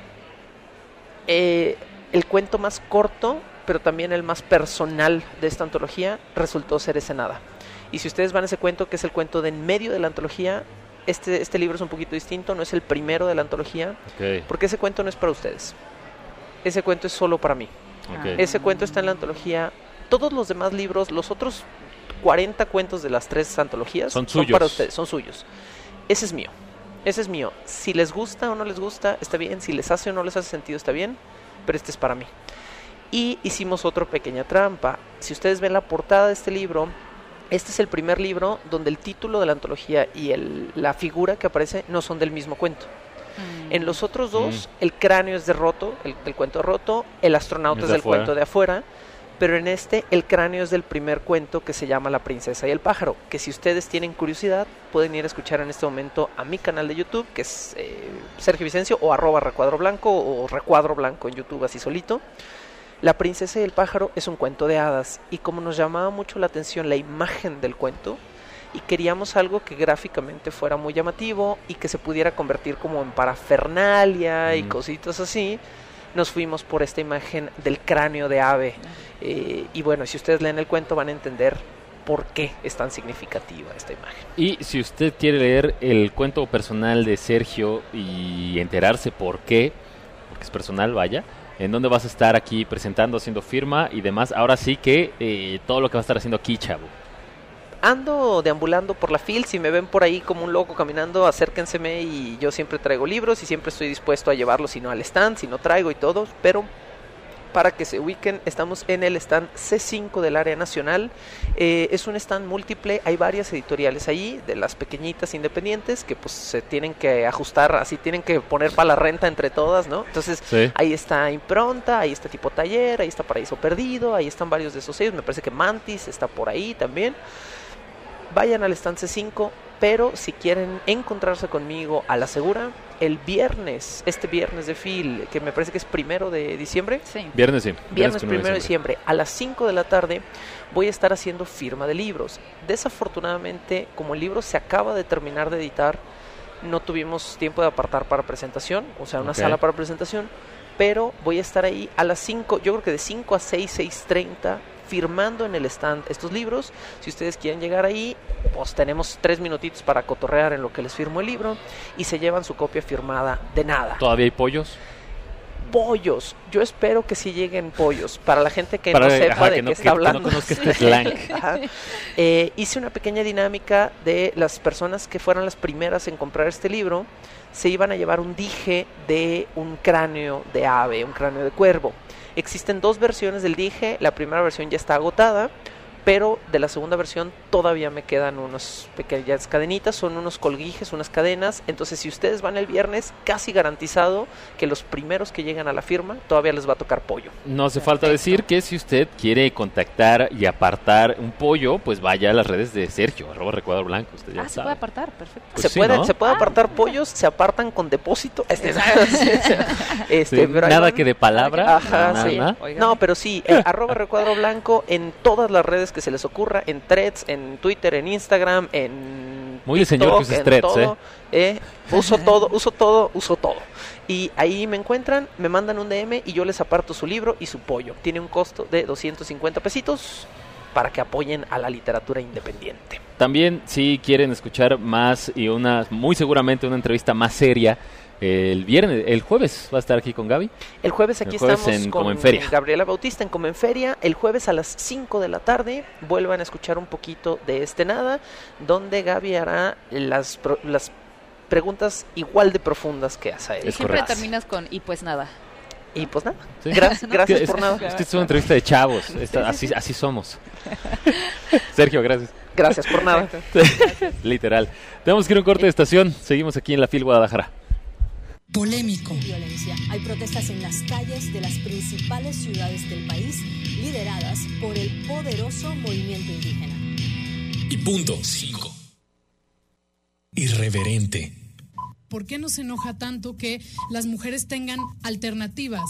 eh, el cuento más corto, pero también el más personal de esta antología, resultó ser ese Nada. Y si ustedes van a ese cuento, que es el cuento de en medio de la antología, este, este libro es un poquito distinto, no es el primero de la antología, okay. porque ese cuento no es para ustedes. Ese cuento es solo para mí. Okay. Ese cuento está en la antología. Todos los demás libros, los otros cuarenta cuentos de las tres antologías, son, son suyos. para ustedes, son suyos. Ese es mío. Ese es mío. Si les gusta o no les gusta, está bien. Si les hace o no les hace sentido, está bien. Pero este es para mí. Y hicimos otra pequeña trampa. Si ustedes ven la portada de este libro, este es el primer libro donde el título de la antología y el, la figura que aparece no son del mismo cuento. Mm. En los otros dos, mm. el cráneo es de Roto, el, del cuento de Roto, el astronauta es, es del afuera. cuento de afuera, pero en este el cráneo es del primer cuento que se llama La princesa y el pájaro, que si ustedes tienen curiosidad pueden ir a escuchar en este momento a mi canal de YouTube, que es eh, Sergio Vicencio, o arroba recuadro blanco, o recuadro blanco en YouTube así solito. La princesa y el pájaro es un cuento de hadas, y como nos llamaba mucho la atención la imagen del cuento, y queríamos algo que gráficamente fuera muy llamativo y que se pudiera convertir como en parafernalia mm. y cositas así, nos fuimos por esta imagen del cráneo de ave. Eh, y bueno, si ustedes leen el cuento van a entender por qué es tan significativa esta imagen. Y si usted quiere leer el cuento personal de Sergio y enterarse por qué, porque es personal, vaya, en dónde vas a estar aquí presentando, haciendo firma y demás, ahora sí que eh, todo lo que va a estar haciendo aquí, chavo. Ando deambulando por la fil, si me ven por ahí como un loco caminando, acérquenseme, y yo siempre traigo libros y siempre estoy dispuesto a llevarlos, si no al stand, si no traigo y todo, pero para que se ubiquen, estamos en el stand C cinco del área nacional. Eh, es un stand múltiple, hay varias editoriales ahí, de las pequeñitas independientes, que pues se tienen que ajustar, así tienen que poner para la renta entre todas, ¿no? Entonces, sí. Ahí está Impronta, ahí está Tipo Taller, ahí está Paraíso Perdido, ahí están varios de esos sellos, me parece que Mantis está por ahí también. Vayan al stand C cinco, pero si quieren encontrarse conmigo a la segura, el viernes, este viernes de Fil, que me parece que es primero de diciembre. Sí. Viernes, sí. Viernes, viernes primero de diciembre, a las cinco de la tarde, voy a estar haciendo firma de libros. Desafortunadamente, como el libro se acaba de terminar de editar, no tuvimos tiempo de apartar para presentación, o sea, una okay. sala para presentación, pero voy a estar ahí a las cinco, yo creo que de cinco a seis, seis treinta, firmando en el stand estos libros. Si ustedes quieren llegar ahí, pues tenemos tres minutitos para cotorrear en lo que les firmo el libro y se llevan su copia firmada de nada. ¿Todavía hay pollos? Pollos, yo espero que sí lleguen pollos, para la gente que para, no sepa ajá, de qué no, está que, hablando. Que no conozca este slang. eh, hice una pequeña dinámica de las personas que fueran las primeras en comprar este libro, se iban a llevar un dije de un cráneo de ave, un cráneo de cuervo. Existen dos versiones del dije, la primera versión ya está agotada, pero de la segunda versión todavía me quedan unas pequeñas cadenitas, son unos colguijes, unas cadenas. Entonces si ustedes van el viernes, casi garantizado que los primeros que llegan a la firma todavía les va a tocar pollo. No hace falta decir que si usted quiere contactar y apartar un pollo, pues vaya a las redes de Sergio, arroba recuadro blanco. Usted ya ah, sabe. Se puede apartar, perfecto. Pues se, sí, puede, ¿no? se puede ah, apartar pollos, se apartan con depósito. Este, este, sí, pero nada que de palabra. Ajá, nada, sí. nada. No, pero sí, eh, arroba recuadro blanco en todas las redes que se les ocurra, en Threads, en Twitter, en Instagram, en muy de señor que usa Threads, todo, eh. eh uso todo, uso todo, uso todo. Y ahí me encuentran, me mandan un D M y yo les aparto su libro y su pollo. Tiene un costo de doscientos cincuenta pesitos para que apoyen a la literatura independiente. También si quieren escuchar más y una muy seguramente una entrevista más seria, el viernes, el jueves va a estar aquí con Gaby. El jueves aquí el jueves estamos en con Comenferia. Gabriela Bautista en Comenferia. El jueves a las cinco de la tarde vuelvan a escuchar un poquito de Este Nada, donde Gaby hará las, las preguntas igual de profundas que hace él. Y siempre terminas con y pues nada. Y pues nada, ¿sí? gracias, gracias es, por nada. Es que es una entrevista de chavos, Esta, así, así somos. Sergio, gracias. Gracias por nada. Literal. Tenemos que ir a un corte de estación, seguimos aquí en la Fil Guadalajara. Polémico. Violencia. Hay protestas en las calles de las principales ciudades del país, lideradas por el poderoso movimiento indígena. Y punto cinco. Irreverente. ¿Por qué nos enoja tanto que las mujeres tengan alternativas?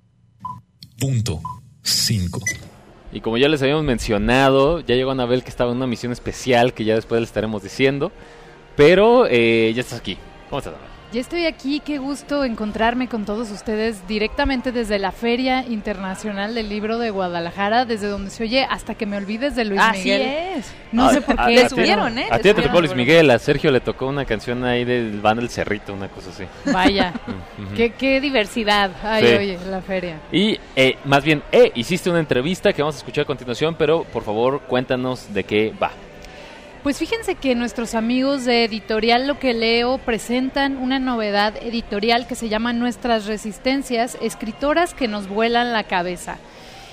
Punto cinco. Y como ya les habíamos mencionado, ya llegó Anabel, que estaba en una misión especial que ya después le estaremos diciendo, pero eh, ya estás aquí. ¿Cómo estás, Anabel? Ya estoy aquí, qué gusto encontrarme con todos ustedes directamente desde la Feria Internacional del Libro de Guadalajara, desde donde se oye hasta que me olvides de Luis Así Miguel. Así es. No a, sé por a, qué. A, Le subieron, ¿eh? A ti te tocó Luis Miguel, a Sergio le tocó una canción ahí del Van del Cerrito, una cosa así. Vaya, uh-huh. qué, qué diversidad hay sí. hoy en la feria. Y eh, más bien, eh, hiciste una entrevista que vamos a escuchar a continuación, pero por favor cuéntanos de qué va. Pues fíjense que nuestros amigos de Editorial Lo que Leo presentan una novedad editorial que se llama Nuestras Resistencias, escritoras que nos vuelan la cabeza.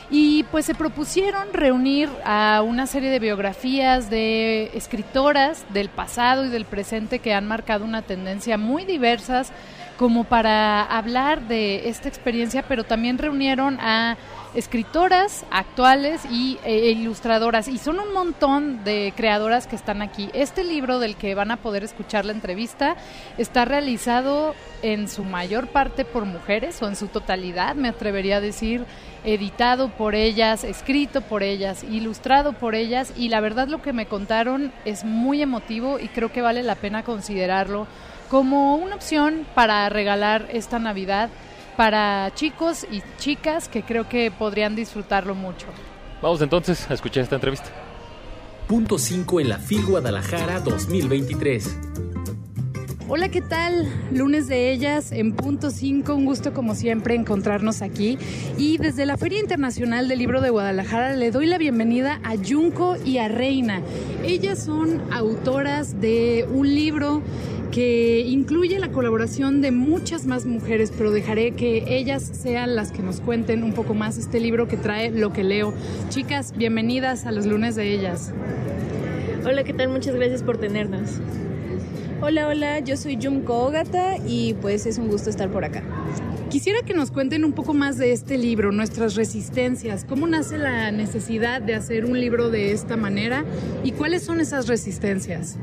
Y pues se propusieron reunir a una serie de biografías de escritoras del pasado y del presente que han marcado una tendencia muy diversas, como para hablar de esta experiencia, pero también reunieron a escritoras actuales y e ilustradoras, y son un montón de creadoras que están aquí. Este libro del que van a poder escuchar la entrevista está realizado en su mayor parte por mujeres, o en su totalidad, me atrevería a decir, editado por ellas, escrito por ellas, ilustrado por ellas, y la verdad lo que me contaron es muy emotivo y creo que vale la pena considerarlo como una opción para regalar esta Navidad para chicos y chicas que creo que podrían disfrutarlo mucho. Vamos entonces a escuchar esta entrevista. Punto cinco en la FIL Guadalajara dos mil veintitrés. Hola, ¿qué tal? Lunes de ellas en Punto cinco, un gusto como siempre encontrarnos aquí. Y desde la Feria Internacional del Libro de Guadalajara le doy la bienvenida a Junco y a Reina. Ellas son autoras de un libro que incluye la colaboración de muchas más mujeres, pero dejaré que ellas sean las que nos cuenten un poco más este libro que trae Lo que leo. Chicas, bienvenidas a los Lunes de ellas. Hola, ¿qué tal? Muchas gracias por tenernos. Hola, hola, yo soy Junko Ogata y pues es un gusto estar por acá. Quisiera que nos cuenten un poco más de este libro, Nuestras Resistencias. ¿Cómo nace la necesidad de hacer un libro de esta manera y cuáles son esas resistencias?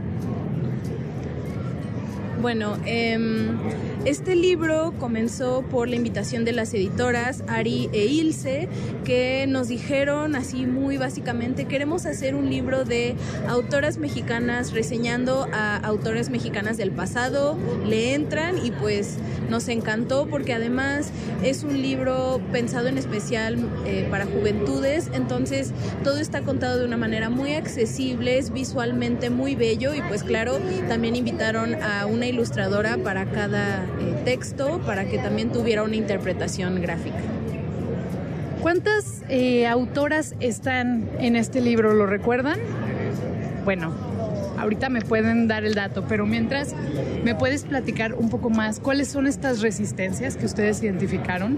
Bueno, eh, este libro comenzó por la invitación de las editoras Ari e Ilse, que nos dijeron así muy básicamente: queremos hacer un libro de autoras mexicanas reseñando a autoras mexicanas del pasado. Le entran y pues nos encantó porque además es un libro pensado en especial eh, para juventudes, entonces todo está contado de una manera muy accesible, es visualmente muy bello y pues claro, también invitaron a una ilustradora para cada eh, texto para que también tuviera una interpretación gráfica. ¿Cuántas eh, autoras están en este libro? ¿Lo recuerdan? Bueno, ahorita me pueden dar el dato, pero mientras, ¿me puedes platicar un poco más cuáles son estas resistencias que ustedes identificaron?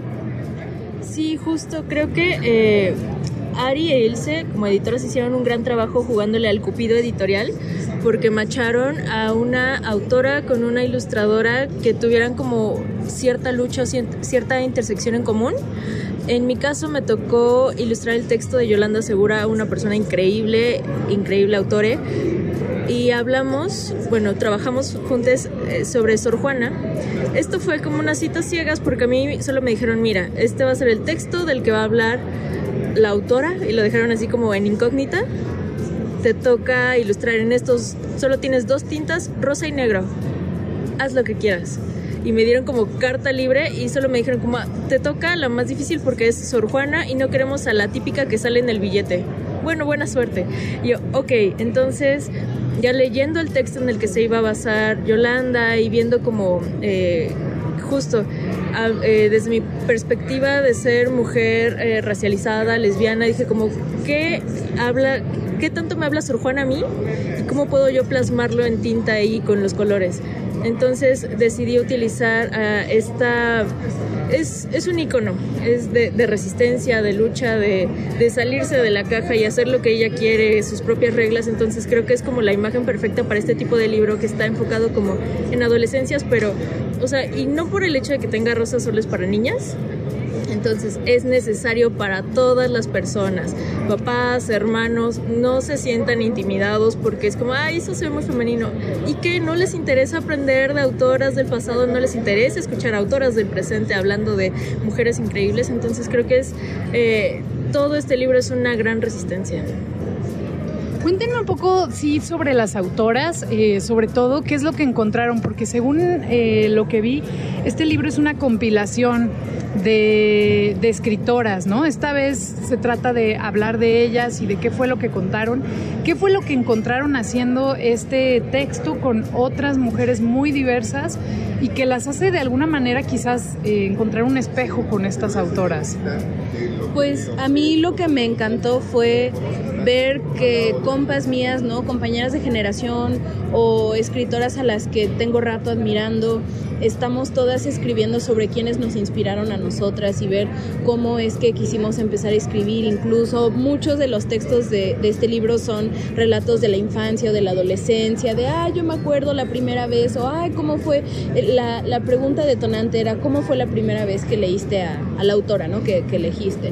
Sí, justo, creo que eh, Ari e Ilse, como editoras, hicieron un gran trabajo jugándole al cupido editorial, porque macharon a una autora con una ilustradora que tuvieran como cierta lucha, cierta intersección en común. En mi caso me tocó ilustrar el texto de Yolanda Segura, una persona increíble, increíble autore, y hablamos, bueno, trabajamos juntas sobre Sor Juana. Esto fue como unas citas ciegas porque a mí solo me dijeron, mira, este va a ser el texto del que va a hablar la autora, y lo dejaron así como en incógnita. Te toca ilustrar en estos, solo tienes dos tintas, rosa y negro, haz lo que quieras. Y me dieron como carta libre y solo me dijeron como, te toca la más difícil porque es Sor Juana y no queremos a la típica que sale en el billete. Bueno, buena suerte. Y yo, ok, entonces ya leyendo el texto en el que se iba a basar Yolanda y viendo como eh, justo a, eh, desde mi perspectiva de ser mujer eh, racializada, lesbiana, dije como, ¿qué habla, qué tanto me habla Sor Juana a mí? ¿Y cómo puedo yo plasmarlo en tinta ahí con los colores? Entonces decidí utilizar uh, esta... Es, es un icono, es de, de resistencia, de lucha, de, de salirse de la caja y hacer lo que ella quiere, sus propias reglas. Entonces creo que es como la imagen perfecta para este tipo de libro que está enfocado como en adolescencias, pero, o sea, y no por el hecho de que tenga rosas solo es para niñas. Entonces es necesario para todas las personas, papás, hermanos, no se sientan intimidados porque es como, ay, eso se ve muy femenino, y que no les interesa aprender de autoras del pasado, no les interesa escuchar a autoras del presente hablando de mujeres increíbles. Entonces creo que es eh, todo este libro es una gran resistencia. Cuéntenme un poco, sí, sobre las autoras, eh, sobre todo, qué es lo que encontraron, porque según eh, lo que vi, este libro es una compilación de, de escritoras, ¿no? Esta vez se trata de hablar de ellas y de qué fue lo que contaron, qué fue lo que encontraron haciendo este texto con otras mujeres muy diversas y que las hace de alguna manera quizás eh, encontrar un espejo con estas autoras. Pues a mí lo que me encantó fue ver que compas mías, ¿no? Compañeras de generación o escritoras a las que tengo rato admirando, estamos todas escribiendo sobre quienes nos inspiraron a nosotras y ver cómo es que quisimos empezar a escribir. Incluso muchos de los textos de, de este libro son relatos de la infancia o de la adolescencia, de, ay, yo me acuerdo la primera vez, o, ay, ¿cómo fue? La, la pregunta detonante era, ¿cómo fue la primera vez que leíste a, a la autora, ¿no? que, que elegiste?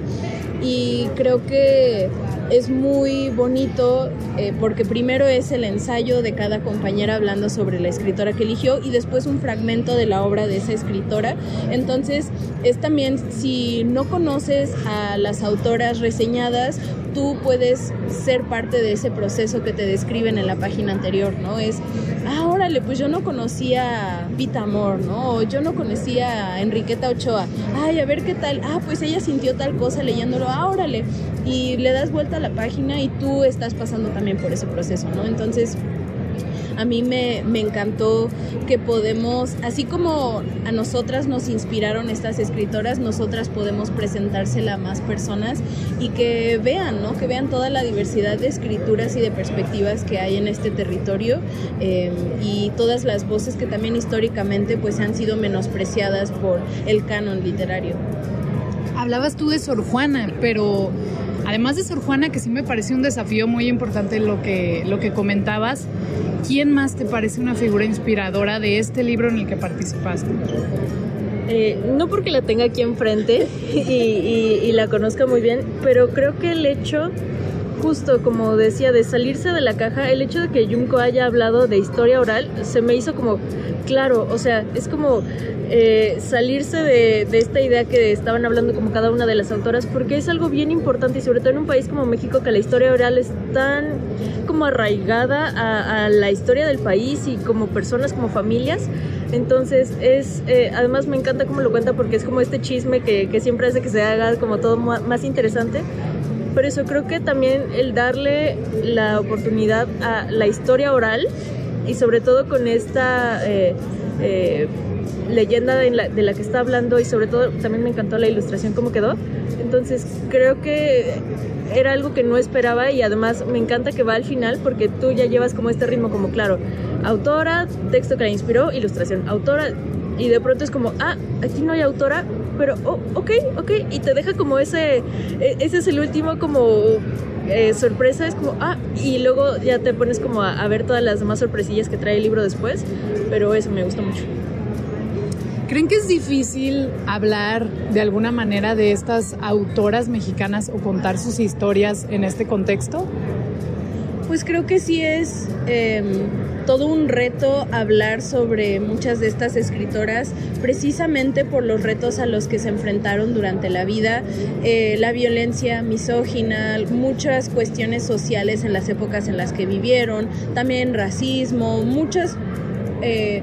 Y creo que es muy bonito eh, porque primero es el ensayo de cada compañera hablando sobre la escritora que eligió y después un fragmento de la obra de esa escritora. Entonces es también, si no conoces a las autoras reseñadas, tú puedes ser parte de ese proceso que te describen en la página anterior, ¿no? Es, ah, órale, pues yo no conocía a Vita Amor, ¿no? O yo no conocía a Enriqueta Ochoa. Ay, a ver qué tal. Ah, pues ella sintió tal cosa leyéndolo. Ah, órale. Y le das vuelta a la página y tú estás pasando también por ese proceso, ¿no? Entonces, a mí me, me encantó que podemos, así como a nosotras nos inspiraron estas escritoras, nosotras podemos presentársela a más personas y que vean, ¿no? Que vean toda la diversidad de escrituras y de perspectivas que hay en este territorio eh, y todas las voces que también históricamente pues han sido menospreciadas por el canon literario. Hablabas tú de Sor Juana, pero además de Sor Juana, que sí me pareció un desafío muy importante lo que, lo que comentabas, ¿quién más te parece una figura inspiradora de este libro en el que participaste? Eh, no porque la tenga aquí enfrente y, y, y la conozca muy bien, pero creo que el hecho, justo como decía, de salirse de la caja, el hecho de que Junko haya hablado de historia oral, se me hizo como, claro, o sea, es como eh, salirse de, de esta idea que estaban hablando como cada una de las autoras, porque es algo bien importante y sobre todo en un país como México, que la historia oral es tan como arraigada a, a la historia del país y como personas, como familias. Entonces es, eh, además me encanta cómo lo cuenta porque es como este chisme que, que siempre hace que se haga como todo más interesante. Por eso creo que también el darle la oportunidad a la historia oral y sobre todo con esta eh, eh, leyenda de la, de la que está hablando, y sobre todo también me encantó la ilustración cómo quedó. Entonces creo que era algo que no esperaba y además me encanta que va al final porque tú ya llevas como este ritmo como claro, autora, texto que la inspiró, ilustración, autora, y de pronto es como, ah, aquí no hay autora, pero oh, ok, ok, y te deja como ese, ese es el último como eh, sorpresa, es como, ah, y luego ya te pones como a, a ver todas las demás sorpresillas que trae el libro después, pero eso me gustó mucho. ¿Creen que es difícil hablar de alguna manera de estas autoras mexicanas o contar sus historias en este contexto? Pues creo que sí es eh, todo un reto hablar sobre muchas de estas escritoras, precisamente por los retos a los que se enfrentaron durante la vida, eh, la violencia misógina, muchas cuestiones sociales en las épocas en las que vivieron, también racismo, muchas Eh,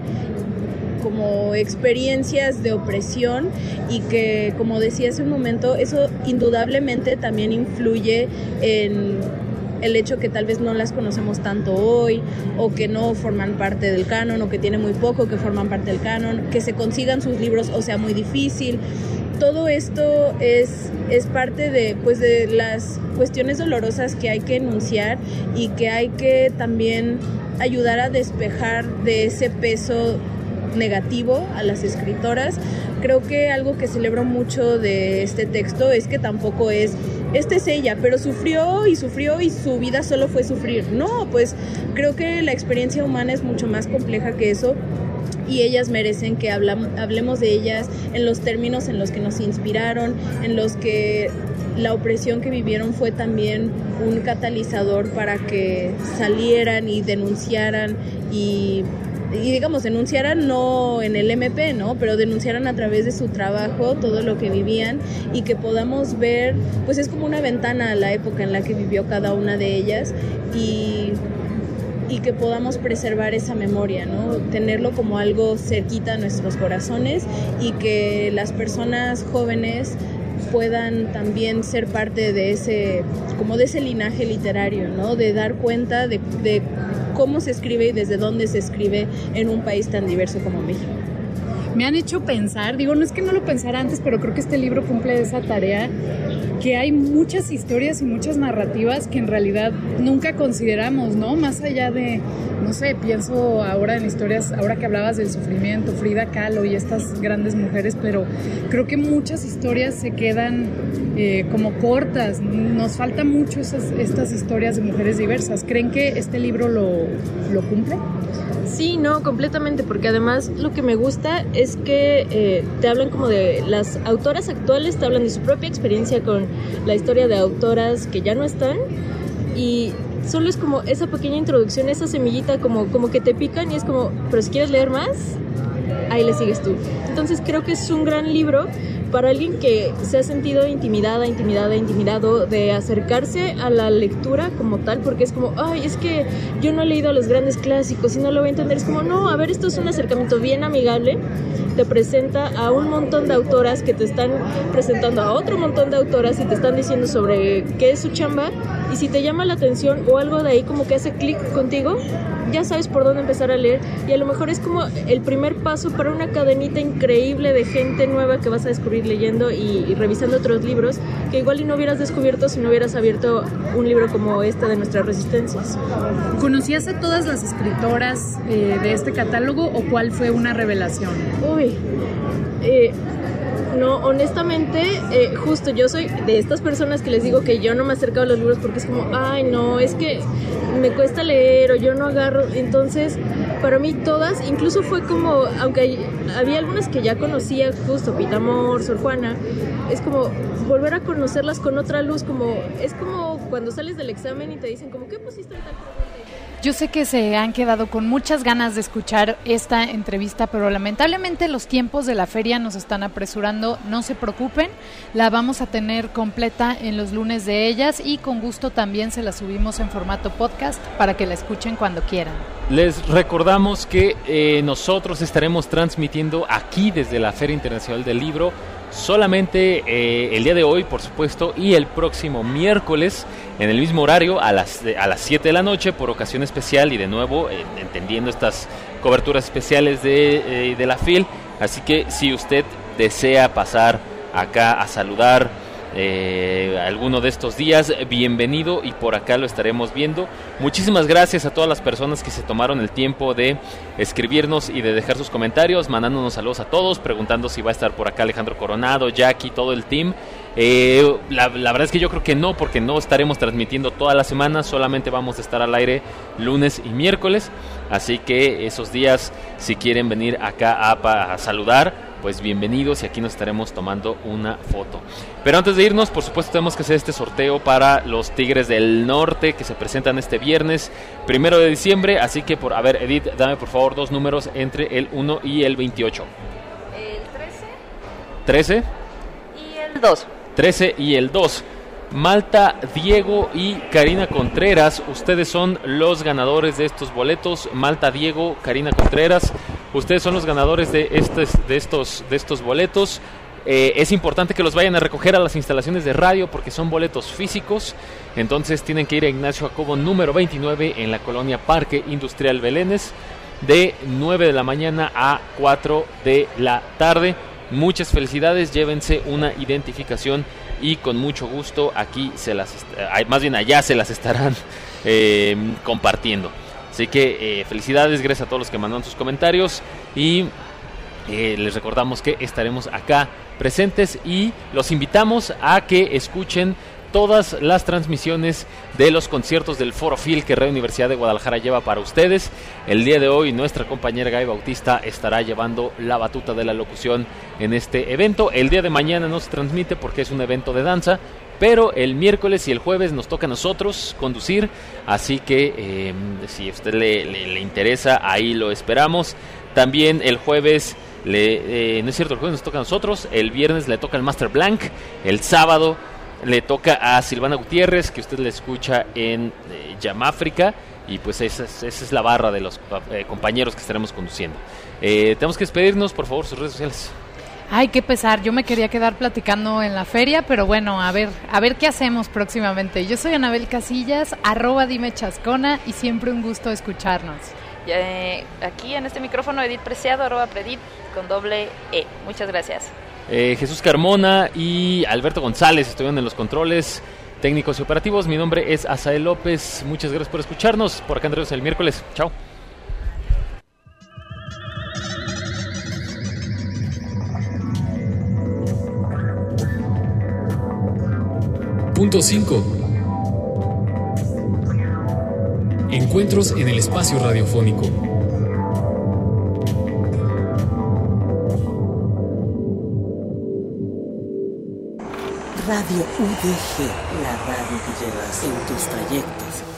como experiencias de opresión y que, como decía hace un momento, eso indudablemente también influye en el hecho que tal vez no las conocemos tanto hoy o que no forman parte del canon o que tiene muy poco que forman parte del canon, que se consigan sus libros o sea muy difícil. Todo esto es, es parte de, pues, de las cuestiones dolorosas que hay que enunciar y que hay que también ayudar a despejar de ese peso negativo a las escritoras. Creo que algo que celebro mucho de este texto es que tampoco es, esta es ella, pero sufrió y sufrió y su vida solo fue sufrir. No, pues creo que la experiencia humana es mucho más compleja que eso y ellas merecen que hablam, hablemos de ellas en los términos en los que nos inspiraron, en los que la opresión que vivieron fue también un catalizador para que salieran y denunciaran y y digamos, denunciaran no en el M P, ¿no? Pero denunciaran a través de su trabajo todo lo que vivían y que podamos ver, pues es como una ventana a la época en la que vivió cada una de ellas y, y que podamos preservar esa memoria, ¿no? Tenerlo como algo cerquita a nuestros corazones y que las personas jóvenes puedan también ser parte de ese, como de ese linaje literario, ¿no? De dar cuenta de, de cómo se escribe y desde dónde se escribe en un país tan diverso como México. Me han hecho pensar, digo, no es que no lo pensara antes, pero creo que este libro cumple esa tarea, que hay muchas historias y muchas narrativas que en realidad nunca consideramos, ¿no? Más allá de, no sé, pienso ahora en historias, ahora que hablabas del sufrimiento, Frida Kahlo y estas grandes mujeres, pero creo que muchas historias se quedan eh, como cortas. Nos falta mucho esas, estas historias de mujeres diversas. ¿Creen que este libro lo, lo cumple? Sí, no, completamente, porque además lo que me gusta es que eh, te hablan como de las autoras actuales, te hablan de su propia experiencia con la historia de autoras que ya no están, y solo es como esa pequeña introducción, esa semillita como, como que te pican y es como, pero si quieres leer más, ahí le sigues tú. Entonces creo que es un gran libro para alguien que se ha sentido intimidada, intimidada, intimidado de acercarse a la lectura como tal, porque es como, ay, es que yo no he leído los grandes clásicos y no lo voy a entender. Es como, no, a ver, esto es un acercamiento bien amigable, te presenta a un montón de autoras que te están presentando a otro montón de autoras y te están diciendo sobre qué es su chamba, y si te llama la atención o algo de ahí como que hace clic contigo, ya sabes por dónde empezar a leer, y a lo mejor es como el primer paso para una cadenita increíble de gente nueva que vas a descubrir leyendo y, y revisando otros libros que igual y no hubieras descubierto si no hubieras abierto un libro como este de Nuestras Resistencias. ¿Conocías a todas las escritoras eh, de este catálogo o cuál fue una revelación? Uy, eh... No, honestamente, eh, justo yo soy de estas personas que les digo que yo no me acerco a los libros porque es como, ay, no, es que me cuesta leer o yo no agarro. Entonces, para mí todas, incluso fue como, aunque hay, había algunas que ya conocía, justo Pita Amor, Sor Juana, es como volver a conocerlas con otra luz, como es como cuando sales del examen y te dicen como, ¿qué pusiste en tal pregunta? Yo sé que se han quedado con muchas ganas de escuchar esta entrevista, pero lamentablemente los tiempos de la feria nos están apresurando. No se preocupen, la vamos a tener completa en los lunes de ellas y con gusto también se la subimos en formato podcast para que la escuchen cuando quieran. Les recordamos que eh, nosotros estaremos transmitiendo aquí desde la Feria Internacional del Libro solamente eh, el día de hoy, por supuesto, y el próximo miércoles en el mismo horario a las a las siete de la noche por ocasión especial y de nuevo eh, entendiendo estas coberturas especiales de, eh, de la F I L. Así que si usted desea pasar acá a saludar eh, alguno de estos días, bienvenido, y por acá lo estaremos viendo. Muchísimas gracias a todas las personas que se tomaron el tiempo de escribirnos y de dejar sus comentarios, mandándonos saludos a todos, preguntando si va a estar por acá Alejandro Coronado, Jackie, todo el team. Eh, la, la verdad es que yo creo que no, porque no estaremos transmitiendo toda la semana, solamente vamos a estar al aire lunes y miércoles, así que esos días, si quieren venir acá a, a saludar, pues bienvenidos, y aquí nos estaremos tomando una foto. Pero antes de irnos, por supuesto, tenemos que hacer este sorteo para los Tigres del Norte que se presentan este viernes primero de diciembre. Así que, por a ver, Edith, dame por favor dos números entre el uno y el veintiocho. El trece. ¿trece? Y el dos. trece y el dos. Malta, Diego y Karina Contreras, ustedes son los ganadores de estos boletos. Malta, Diego, Karina Contreras, ustedes son los ganadores de estos, de estos, de estos boletos. Eh, es importante que los vayan a recoger a las instalaciones de radio porque son boletos físicos. Entonces tienen que ir a Ignacio Jacobo número veintinueve en la colonia Parque Industrial Belénes, de nueve de la mañana a cuatro de la tarde. Muchas felicidades, llévense una identificación y con mucho gusto aquí se las, más bien allá se las estarán eh, compartiendo. Así que eh, felicidades, gracias a todos los que mandaron sus comentarios y eh, les recordamos que estaremos acá presentes y los invitamos a que escuchen todas las transmisiones de los conciertos del Foro F I L que Radio Universidad de Guadalajara lleva para ustedes. El día de hoy nuestra compañera Gaby Bautista estará llevando la batuta de la locución en este evento. El día de mañana no se transmite porque es un evento de danza, pero el miércoles y el jueves nos toca a nosotros conducir, así que eh, si a usted le, le, le interesa, ahí lo esperamos. También el jueves, le, eh, no es cierto, el jueves nos toca a nosotros, el viernes le toca al Master Blanc, el sábado le toca a Silvana Gutiérrez, que usted le escucha en eh, Yamáfrica, y pues esa es, esa es la barra de los eh, compañeros que estaremos conduciendo. Eh, tenemos que despedirnos, por favor, sus redes sociales. Ay, qué pesar, yo me quería quedar platicando en la feria, pero bueno, a ver, a ver qué hacemos próximamente. Yo soy Anabel Casillas, arroba dime chascona, y siempre un gusto escucharnos. Eh, aquí en este micrófono Edith Preciado, arroba Predit con doble E. Muchas gracias. Eh, Jesús Carmona y Alberto González estuvieron en los controles técnicos y operativos. Mi nombre es Asael López. Muchas gracias por escucharnos. Por acá andremos el miércoles. Chao. Punto cinco. Encuentros en el espacio radiofónico. Radio U D G, la radio que llevas en tus trayectos.